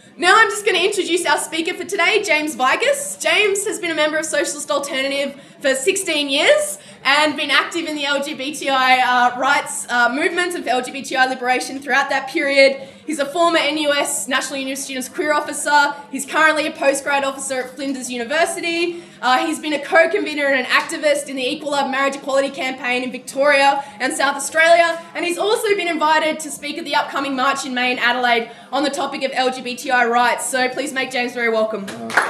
Now I'm just going to introduce our speaker for today, James Vigus. James has been a member of Socialist Alternative for 16 years and been active in the LGBTI rights movement and for LGBTI liberation throughout that period. He's a former NUS National Union of Students Queer Officer. He's currently a postgrad officer at Flinders University. He's been a co-convener and an activist in the Equal Love Marriage Equality campaign in Victoria and South Australia. And he's also been invited to speak at the upcoming march in May in Adelaide on the topic of LGBTI rights. So please make James very welcome.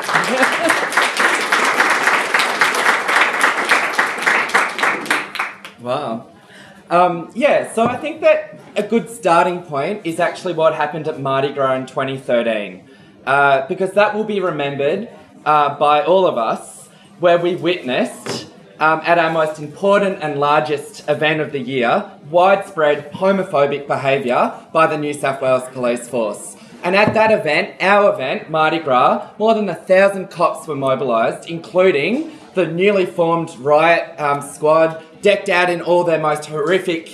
Wow. So I think that a good starting point is actually what happened at Mardi Gras in 2013, because that will be remembered by all of us, where we witnessed, at our most important and largest event of the year, widespread homophobic behaviour by the New South Wales Police Force. And at that event, our event, Mardi Gras, more than 1,000 cops were mobilised, including the newly formed riot squad, decked out in all their most horrific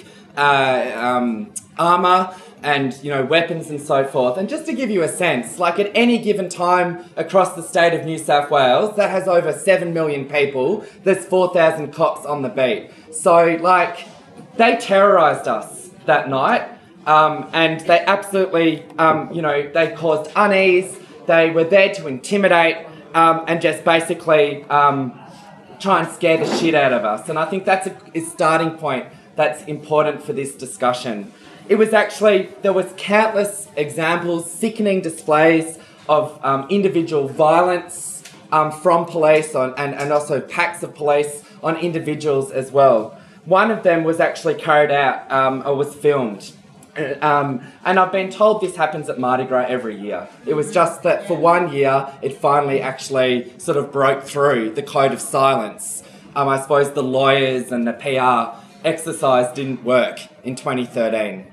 armour and, weapons and so forth. And just to give you a sense, like at any given time across the state of New South Wales, that has over 7 million people, there's 4,000 cops on the beat. So, they terrorised us that night, and they absolutely, they caused unease. They were there to intimidate and just basically try and scare the shit out of us. And I think that's a starting point that's important for this discussion. It was actually, there was countless examples, sickening displays of individual violence from police and also packs of police on individuals as well. One of them was actually carried out or was filmed. And I've been told this happens at Mardi Gras every year. It was just that for 1 year, it finally actually sort of broke through the code of silence. I suppose the lawyers and the PR exercise didn't work in 2013.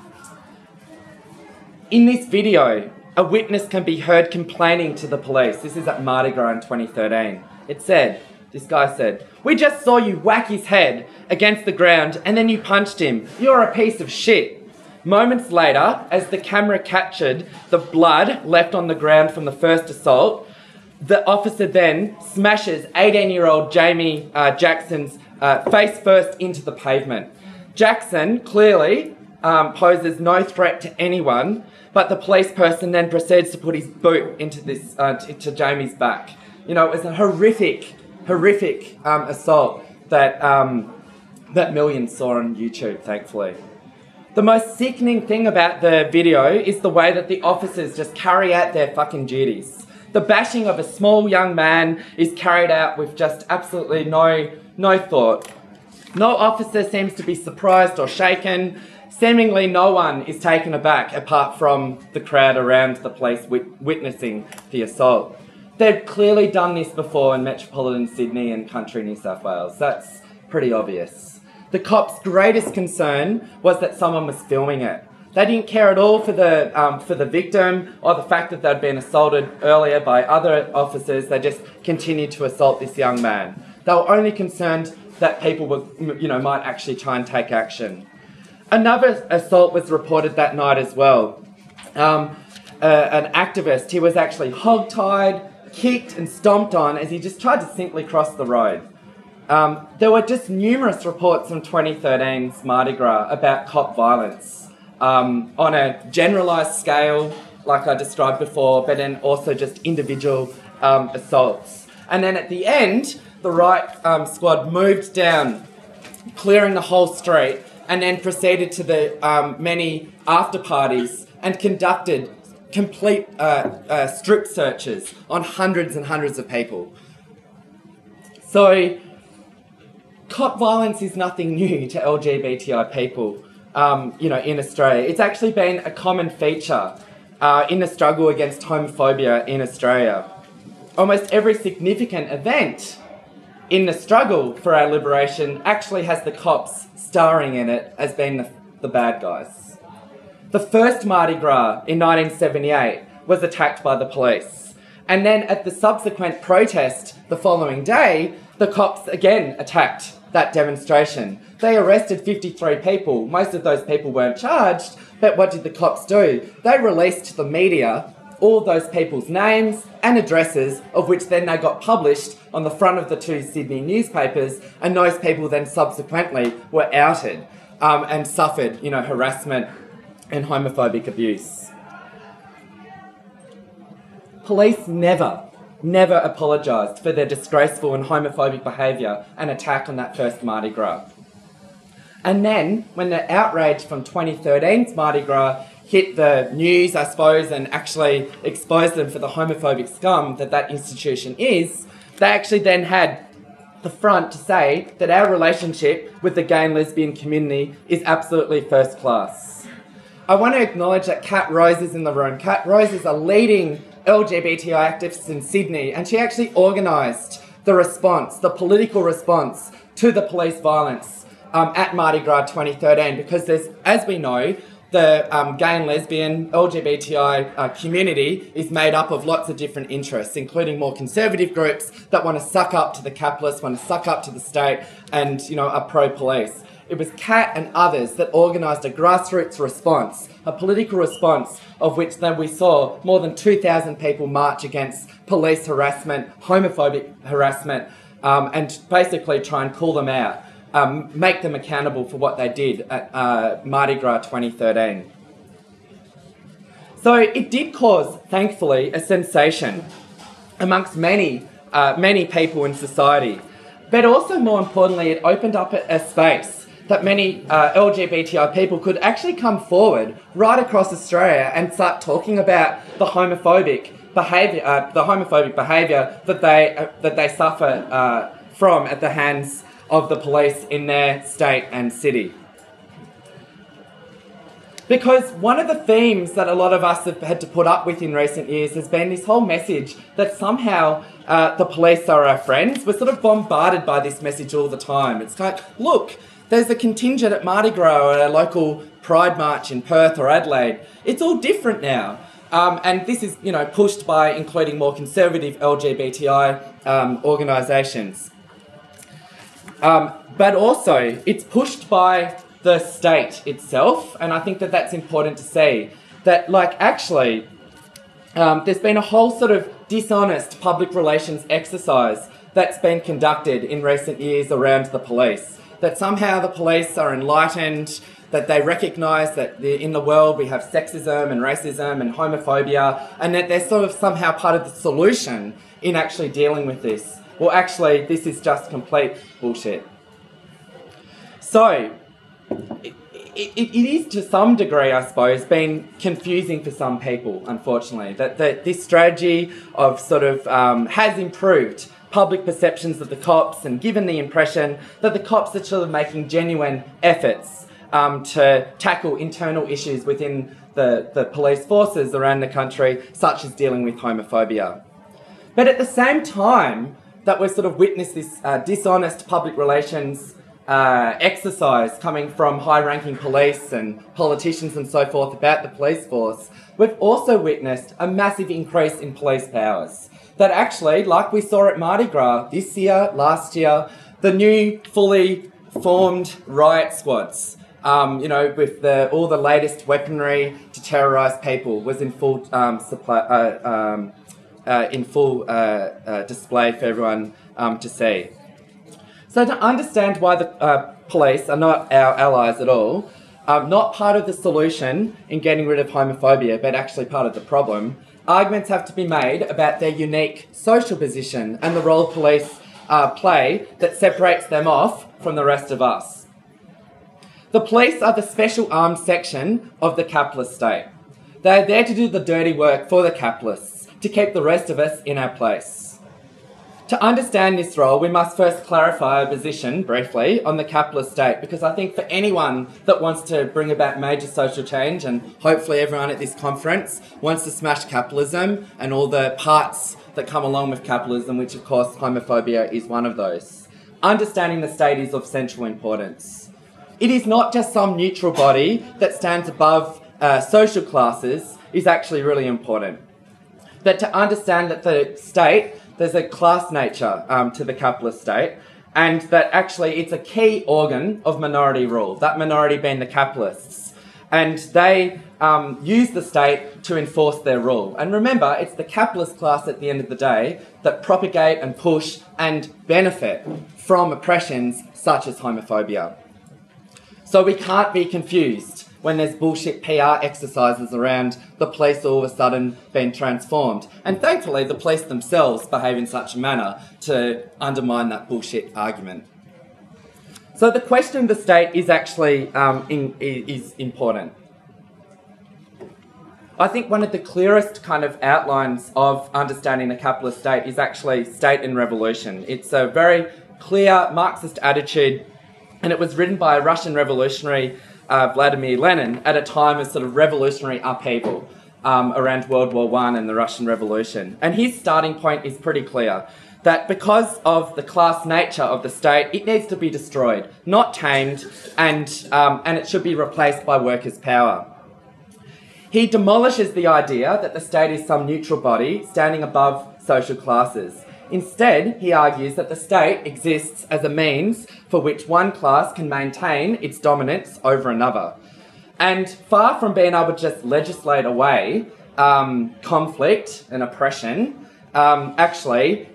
In this video, a witness can be heard complaining to the police. This is at Mardi Gras in 2013. This guy said, "We just saw you whack his head against the ground and then you punched him. You're a piece of shit." Moments later, as the camera captured the blood left on the ground from the first assault, the officer then smashes 18-year-old Jamie Jackson's face first into the pavement. Jackson clearly poses no threat to anyone, but the police person then proceeds to put his boot into Jamie's back. It was a horrific assault that millions saw on YouTube, thankfully. The most sickening thing about the video is the way that the officers just carry out their fucking duties. The bashing of a small young man is carried out with just absolutely no thought. No officer seems to be surprised or shaken. Seemingly no one is taken aback apart from the crowd around the place witnessing the assault. They've clearly done this before in metropolitan Sydney and country New South Wales. That's pretty obvious. The cops' greatest concern was that someone was filming it. They didn't care at all for the victim or the fact that they'd been assaulted earlier by other officers. They just continued to assault this young man. They were only concerned that people might actually try and take action. Another assault was reported that night as well. An activist, he was actually hogtied, kicked and stomped on as he just tried to simply cross the road. There were just numerous reports from 2013's Mardi Gras about cop violence on a generalised scale, like I described before, but then also just individual assaults. And then at the end, the riot squad moved down, clearing the whole street, and then proceeded to the many after parties and conducted complete strip searches on hundreds and hundreds of people. So, cop violence is nothing new to LGBTI people, in Australia. It's actually been a common feature in the struggle against homophobia in Australia. Almost every significant event in the struggle for our liberation actually has the cops starring in it as being the bad guys. The first Mardi Gras in 1978 was attacked by the police. And then at the subsequent protest the following day, the cops again attacked that demonstration. They arrested 53 people. Most of those people weren't charged, but what did the cops do? They released to the media all those people's names and addresses, of which then they got published on the front of the 2 Sydney newspapers, and those people then subsequently were outed and suffered, harassment and homophobic abuse. Police never apologised for their disgraceful and homophobic behaviour and attack on that first Mardi Gras. And then, when the outrage from 2013's Mardi Gras hit the news, I suppose, and actually exposed them for the homophobic scum that institution is, they actually then had the front to say that our relationship with the gay and lesbian community is absolutely first class. I want to acknowledge that Kat Rose is in the room. Kat Rose is a leading LGBTI activist in Sydney, and she actually organised the response, the political response to the police violence at Mardi Gras 2013, because there's, as we know, the gay and lesbian LGBTI community is made up of lots of different interests, including more conservative groups that want to suck up to the capitalists, want to suck up to the state, and are pro-police. It was Kat and others that organised a grassroots response, a political response, of which then we saw more than 2,000 people march against police harassment, homophobic harassment, and basically try and call them out. Make them accountable for what they did at Mardi Gras 2013. So it did cause, thankfully, a sensation amongst many people in society. But also, more importantly, it opened up a space that many LGBTI people could actually come forward right across Australia and start talking about the homophobic behaviour that they suffer from at the hands of the police in their state and city. Because one of the themes that a lot of us have had to put up with in recent years has been this whole message that somehow the police are our friends. We're sort of bombarded by this message all the time. It's like, look, there's a contingent at Mardi Gras or a local Pride March in Perth or Adelaide. It's all different now. And this is, pushed by including more conservative LGBTI organisations. But also, it's pushed by the state itself, and I think that that's important to see. That, there's been a whole sort of dishonest public relations exercise that's been conducted in recent years around the police. That somehow the police are enlightened, that they recognise that in the world we have sexism and racism and homophobia, and that they're sort of somehow part of the solution in actually dealing with this. Well, actually, this is just complete bullshit. So, it is to some degree, I suppose, been confusing for some people, unfortunately, that this strategy of sort of has improved public perceptions of the cops and given the impression that the cops are sort of making genuine efforts to tackle internal issues within the police forces around the country, such as dealing with homophobia. But at the same time that we've sort of witnessed this dishonest public relations exercise coming from high-ranking police and politicians and so forth about the police force, we've also witnessed a massive increase in police powers. That actually, like we saw at Mardi Gras this year, last year, the new fully formed riot squads, with all the latest weaponry to terrorise people, was in full display for everyone to see. So to understand why the police are not our allies at all, not part of the solution in getting rid of homophobia, but actually part of the problem, arguments have to be made about their unique social position and the role police play that separates them off from the rest of us. The police are the special armed section of the capitalist state. They are there to do the dirty work for the capitalists, to keep the rest of us in our place. To understand this role, we must first clarify our position, briefly, on the capitalist state, because I think for anyone that wants to bring about major social change, and hopefully everyone at this conference wants to smash capitalism and all the parts that come along with capitalism, which of course homophobia is one of those, understanding the state is of central importance. It is not just some neutral body that stands above social classes is actually really important. That to understand that the state, there's a class nature to the capitalist state, and that actually it's a key organ of minority rule, that minority being the capitalists. And they use the state to enforce their rule. And remember, it's the capitalist class at the end of the day that propagate and push and benefit from oppressions such as homophobia. So we can't be confused when there's bullshit PR exercises around the police all of a sudden being transformed. And thankfully, the police themselves behave in such a manner to undermine that bullshit argument. So the question of the state is actually is important. I think one of the clearest kind of outlines of understanding the capitalist state is actually State and Revolution. It's a very clear Marxist attitude, and it was written by a Russian revolutionary, Vladimir Lenin, at a time of sort of revolutionary upheaval around World War I and the Russian Revolution. And his starting point is pretty clear, that because of the class nature of the state, it needs to be destroyed, not tamed, and it should be replaced by workers' power. He demolishes the idea that the state is some neutral body standing above social classes. Instead, he argues that the state exists as a means for which one class can maintain its dominance over another. And far from being able to just legislate away conflict and oppression, actually,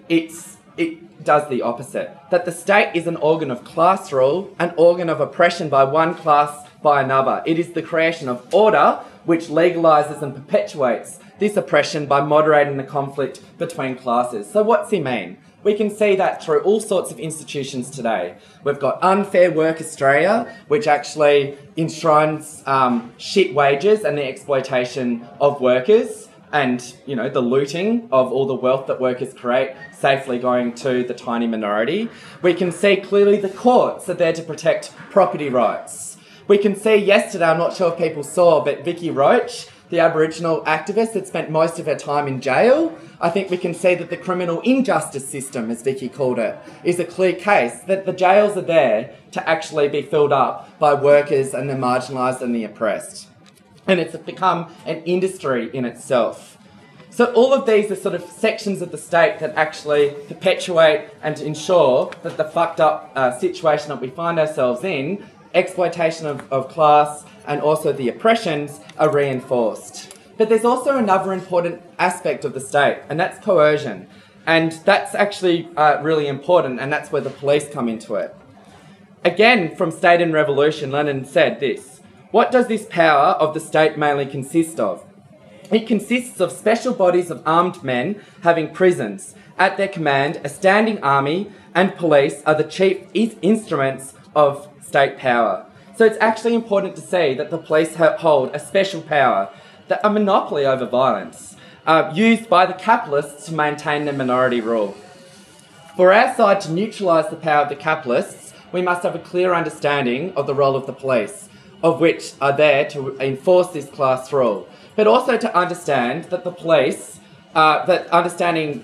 it does the opposite. That the state is an organ of class rule, an organ of oppression by one class by another. It is the creation of order which legalises and perpetuates this oppression by moderating the conflict between classes. So what's he mean? We can see that through all sorts of institutions today. We've got Unfair Work Australia, which actually enshrines shit wages and the exploitation of workers, and, you know, the looting of all the wealth that workers create safely going to the tiny minority. We can see clearly the courts are there to protect property rights. We can see yesterday, I'm not sure if people saw, but Vicky Roach, the Aboriginal activist that spent most of her time in jail, I think we can see that the criminal injustice system, as Vicky called it, is a clear case that the jails are there to actually be filled up by workers and the marginalised and the oppressed. And it's become an industry in itself. So all of these are sort of sections of the state that actually perpetuate and ensure that the fucked up situation that we find ourselves in, exploitation of class and also the oppressions, are reinforced. But there's also another important aspect of the state, and that's coercion. And that's actually really important, and that's where the police come into it. Again, from State and Revolution, Lenin said this: "What does this power of the state mainly consist of? It consists of special bodies of armed men having prisons. At their command, a standing army and police are the chief instruments of state power." So it's actually important to see that the police hold a special power, a monopoly over violence, used by the capitalists to maintain their minority rule. For our side to neutralise the power of the capitalists, we must have a clear understanding of the role of the police, of which are there to enforce this class rule, but also to understand that the police, our understanding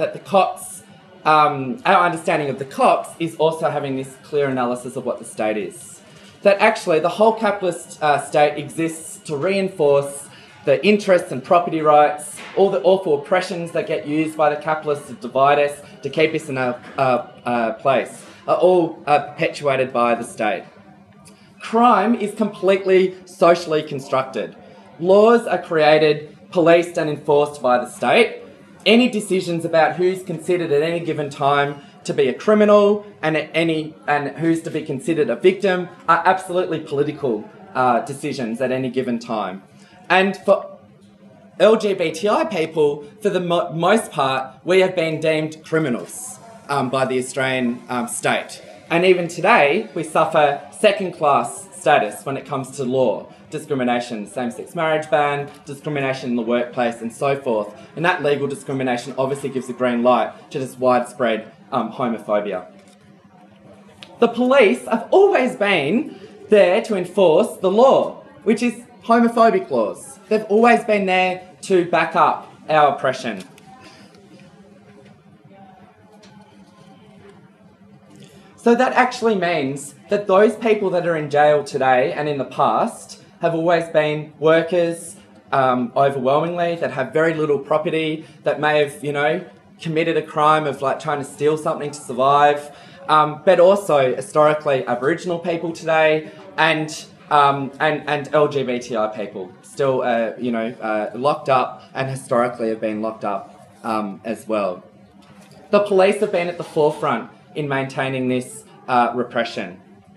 of the cops is also having this clear analysis of what the state is. That actually the whole capitalist state exists to reinforce the interests and property rights, all the awful oppressions that get used by the capitalists to divide us, to keep us in a place, are all perpetuated by the state. Crime is completely socially constructed. Laws are created, policed and enforced by the state. Any decisions about who's considered at any given time to be a criminal and who's to be considered a victim are absolutely political decisions at any given time. And for LGBTI people, for the most part, we have been deemed criminals by the Australian state. And even today, we suffer second-class status when it comes to law. Discrimination, same-sex marriage ban, discrimination in the workplace and so forth. And that legal discrimination obviously gives a green light to this widespread homophobia. The police have always been there to enforce the law, which is homophobic laws. They've always been there to back up our oppression. So that actually means that those people that are in jail today and in the past have always been workers, overwhelmingly, that have very little property, that may have, committed a crime of like trying to steal something to survive, but also historically Aboriginal people today, and and LGBTI people still, locked up and historically have been locked up as well. The police have been at the forefront in maintaining this repression.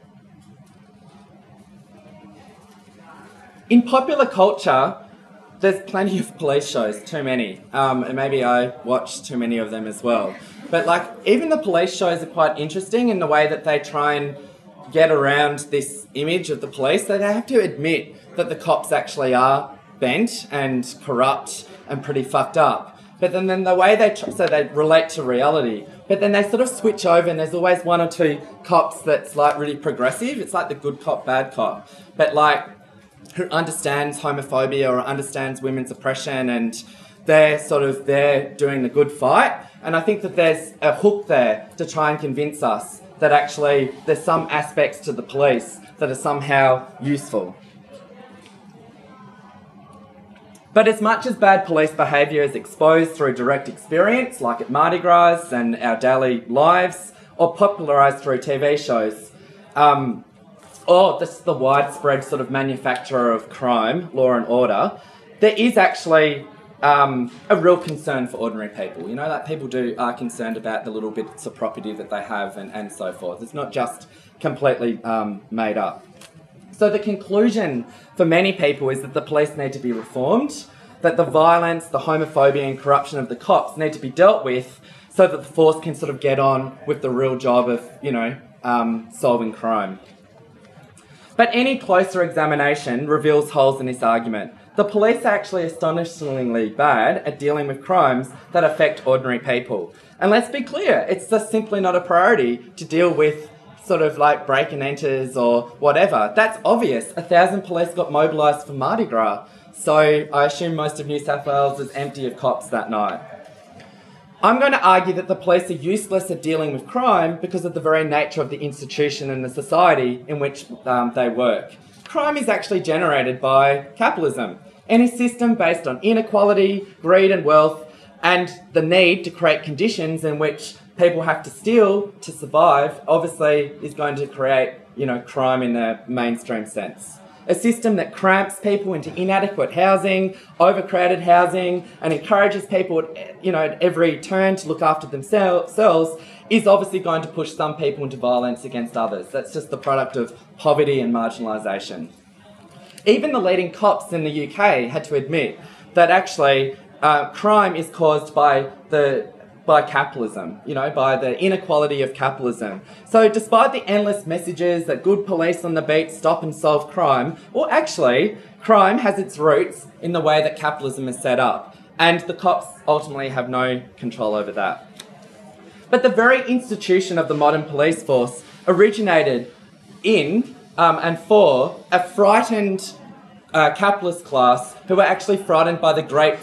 In popular culture, there's plenty of police shows, too many, and maybe I watch too many of them as well. But like, even the police shows are quite interesting in the way that they try and get around this image of the police. That they have to admit that the cops actually are bent and corrupt and pretty fucked up. But then the way so they relate to reality. But then they sort of switch over, and there's always one or two cops that's like really progressive. It's like the good cop, bad cop. But like, who understands homophobia or understands women's oppression, and they're sort of there doing the good fight. And I think that there's a hook there to try and convince us that actually there's some aspects to the police that are somehow useful. But as much as bad police behaviour is exposed through direct experience, like at Mardi Gras and our daily lives, or popularised through TV shows, or this is the widespread sort of manufacture of crime, law and order, there is actually a real concern for ordinary people. You know, like people are concerned about the little bits of property that they have and so forth. It's not just completely made up. So the conclusion for many people is that the police need to be reformed, that the violence, the homophobia and corruption of the cops need to be dealt with so that the force can sort of get on with the real job of, solving crime. But any closer examination reveals holes in this argument. The police are actually astonishingly bad at dealing with crimes that affect ordinary people. And let's be clear, it's just simply not a priority to deal with sort of like break and enters or whatever. That's obvious. 1,000 police got mobilised for Mardi Gras. So I assume most of New South Wales is empty of cops that night. I'm going to argue that the police are useless at dealing with crime because of the very nature of the institution and the society in which they work. Crime is actually generated by capitalism. Any system based on inequality, greed and wealth, and the need to create conditions in which people have to steal to survive, obviously is going to create, crime in the mainstream sense. A system that cramps people into inadequate housing, overcrowded housing, and encourages people at every turn to look after themselves is obviously going to push some people into violence against others. That's just the product of poverty and marginalisation. Even the leading cops in the UK had to admit that actually crime is caused by capitalism, by the inequality of capitalism. So despite the endless messages that good police on the beat stop and solve crime, well actually, crime has its roots in the way that capitalism is set up, and the cops ultimately have no control over that. But the very institution of the modern police force originated in and for a frightened capitalist class who were actually frightened by the great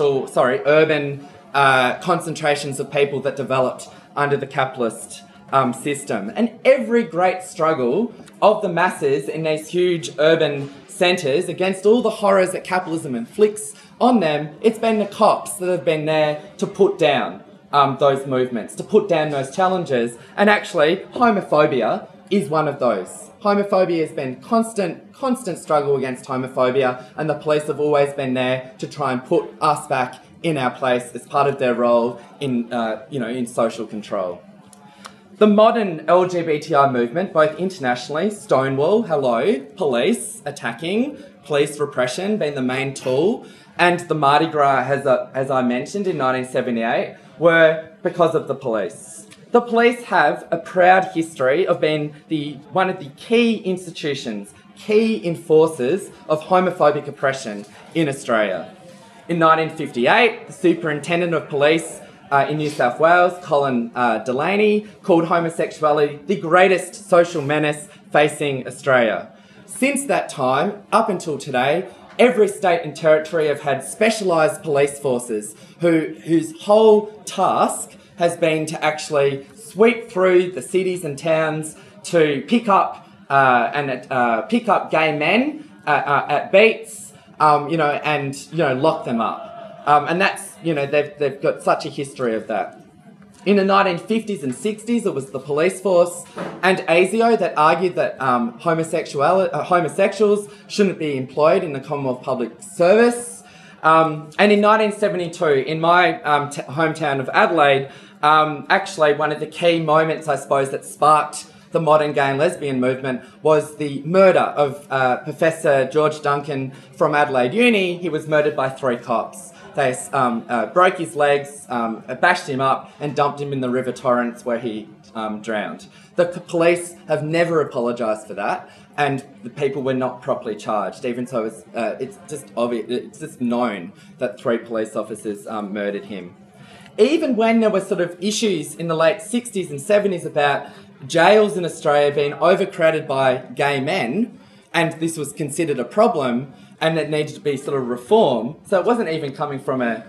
urban concentrations of people that developed under the capitalist system. And every great struggle of the masses in these huge urban centres against all the horrors that capitalism inflicts on them, it's been the cops that have been there to put down those movements, to put down those challenges. And actually, homophobia is one of those. Homophobia has been constant struggle against homophobia, and the police have always been there to try and put us back in our place as part of their role in social control. The modern LGBTI movement, both internationally, Stonewall, hello, police attacking, police repression being the main tool, and the Mardi Gras, as I mentioned in 1978, were because of the police. The police have a proud history of being one of the key institutions, key enforcers of homophobic oppression in Australia. In 1958, the Superintendent of Police in New South Wales, Colin Delaney, called homosexuality the greatest social menace facing Australia. Since that time, up until today, every state and territory have had specialised police forces whose whole task has been to actually sweep through the cities and towns to pick up gay men at beats, and lock them up. And that's, they've got such a history of that. In the 1950s and 60s, it was the police force and ASIO that argued that homosexuals shouldn't be employed in the Commonwealth Public Service. And in 1972, in my hometown of Adelaide, actually one of the key moments, I suppose, that sparked the modern gay and lesbian movement was the murder of Professor George Duncan from Adelaide Uni. He was murdered by 3 cops. They broke his legs, bashed him up and dumped him in the River Torrens where he drowned. The police have never apologised for that, and the people were not properly charged, even so it's just obvious, it's just known that 3 police officers murdered him. Even when there were sort of issues in the late 60s and 70s about jails in Australia being overcrowded by gay men, and this was considered a problem, and it needed to be sort of reform. So it wasn't even coming from a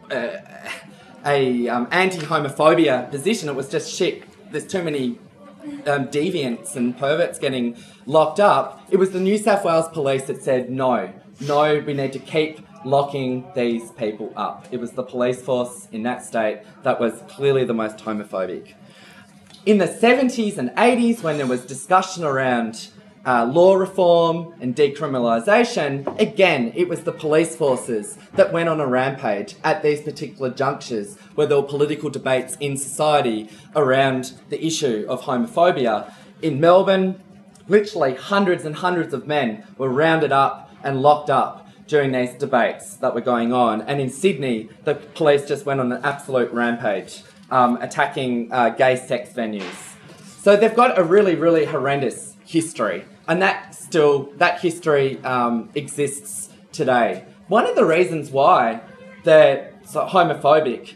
anti-homophobia position. It was just shit. There's too many deviants and perverts getting locked up. It was the New South Wales Police that said no, we need to keep locking these people up. It was the police force in that state that was clearly the most homophobic. In the 70s and 80s, when there was discussion around law reform and decriminalisation, again, it was the police forces that went on a rampage at these particular junctures where there were political debates in society around the issue of homophobia. In Melbourne, literally hundreds and hundreds of men were rounded up and locked up during these debates that were going on. And in Sydney, the police just went on an absolute rampage, attacking gay sex venues. So they've got a really, really horrendous history. And that history exists today. One of the reasons why they're so homophobic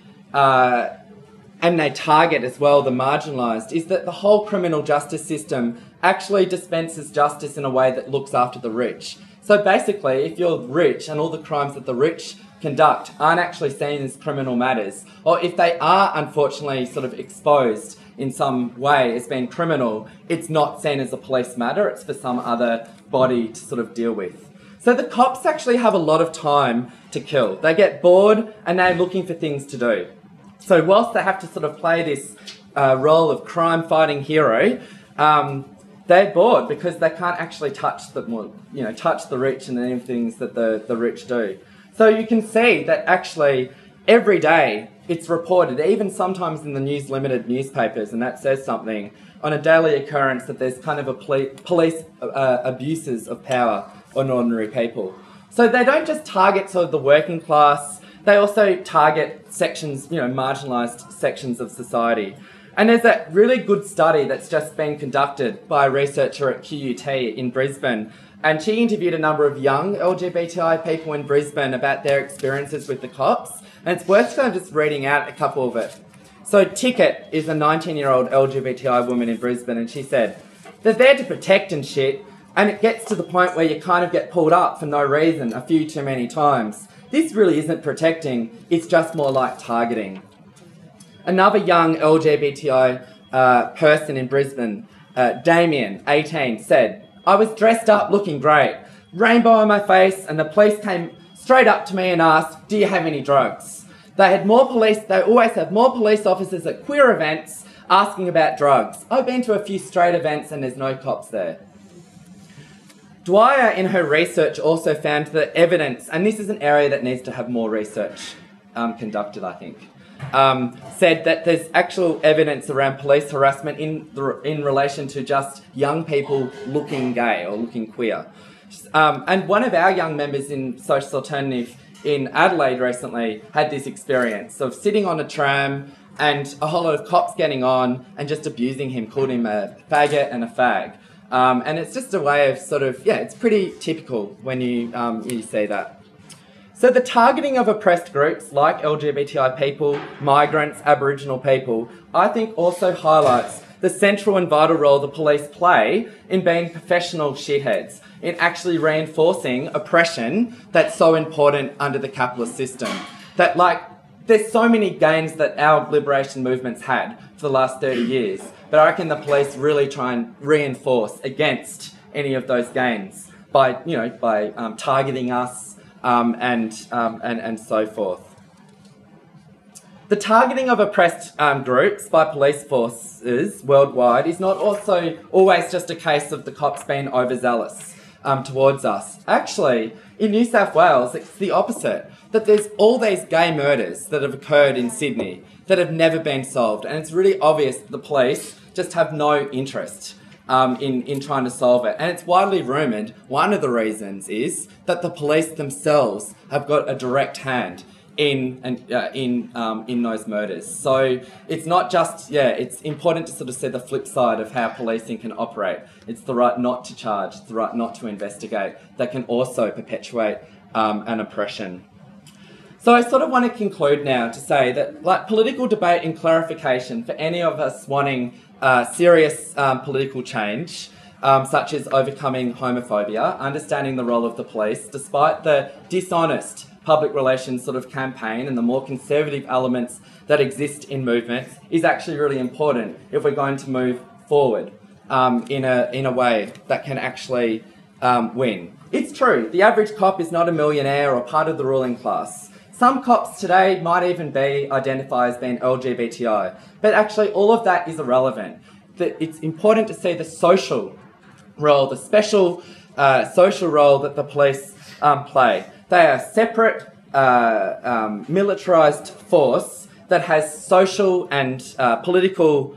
and they target as well the marginalised is that the whole criminal justice system actually dispenses justice in a way that looks after the rich. So basically, if you're rich and all the crimes that the rich conduct aren't actually seen as criminal matters, or if they are unfortunately sort of exposed in some way as being criminal, it's not seen as a police matter, it's for some other body to sort of deal with. So the cops actually have a lot of time to kill. They get bored and they're looking for things to do. So whilst they have to sort of play this role of crime-fighting hero, they're bored because they can't actually touch the rich and the things that the rich do. So you can see that actually every day it's reported, even sometimes in the News Limited newspapers, and that says something, on a daily occurrence that there's kind of a police abuses of power on ordinary people. So they don't just target sort of the working class, they also target sections, marginalised sections of society. And there's that really good study that's just been conducted by a researcher at QUT in Brisbane, and she interviewed a number of young LGBTI people in Brisbane about their experiences with the cops, and it's worth kind of just reading out a couple of it. So Ticket is a 19-year-old LGBTI woman in Brisbane, and she said, "They're there to protect and shit, and it gets to the point where you kind of get pulled up for no reason a few too many times. This really isn't protecting, it's just more like targeting." Another young LGBTI person in Brisbane, Damien, 18, said, "I was dressed up looking great, rainbow on my face, and the police came straight up to me and asked, 'Do you have any drugs?' They always have more police officers at queer events asking about drugs. I've been to a few straight events and there's no cops there." Dwyer, in her research, also found that evidence, and this is an area that needs to have more research conducted, I think, said that there's actual evidence around police harassment in relation to just young people looking gay or looking queer. And one of our young members in Social Alternative in Adelaide recently had this experience of sitting on a tram and a whole lot of cops getting on and just abusing him, called him a faggot and a fag. And it's just a way of sort of, it's pretty typical when you see that. So the targeting of oppressed groups like LGBTI people, migrants, Aboriginal people, I think also highlights the central and vital role the police play in being professional shitheads, in actually reinforcing oppression that's so important under the capitalist system. That, there's so many gains that our liberation movements had for the last 30 years, but I reckon the police really try and reinforce against any of those gains by targeting us and so forth. The targeting of oppressed groups by police forces worldwide is not also always just a case of the cops being overzealous towards us. Actually, in New South Wales, it's the opposite. That there's all these gay murders that have occurred in Sydney that have never been solved. And it's really obvious that the police just have no interest in trying to solve it. And it's widely rumoured, one of the reasons is that the police themselves have got a direct hand in those murders. So it's not just, it's important to sort of see the flip side of how policing can operate. It's the right not to charge, it's the right not to investigate that can also perpetuate an oppression. So I sort of want to conclude now to say that like political debate and clarification for any of us wanting serious political change, such as overcoming homophobia, understanding the role of the police, despite the dishonest public relations sort of campaign and the more conservative elements that exist in movements, is actually really important if we're going to move forward in a way that can actually win. It's true, the average cop is not a millionaire or part of the ruling class. Some cops today might even identify as being LGBTI, but actually all of that is irrelevant. It's important to see the social role, the special social role that the police play. They are a separate, militarised force that has social and political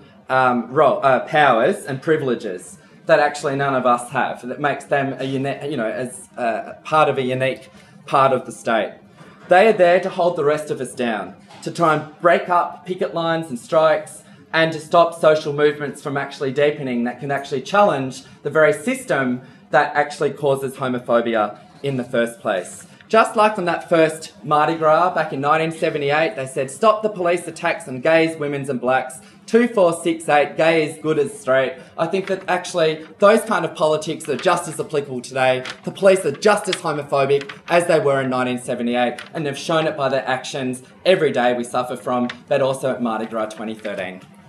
powers and privileges that actually none of us have. That makes them as part of a unique part of the state. They are there to hold the rest of us down, to try and break up picket lines and strikes, and to stop social movements from actually deepening that can actually challenge the very system that actually causes homophobia in the first place. Just like on that first Mardi Gras back in 1978, they said, stop the police attacks on gays, women's and blacks. 2468, gay is good as straight. I think that actually those kind of politics are just as applicable today. The police are just as homophobic as they were in 1978, and they've shown it by their actions every day we suffer from, but also at Mardi Gras 2013.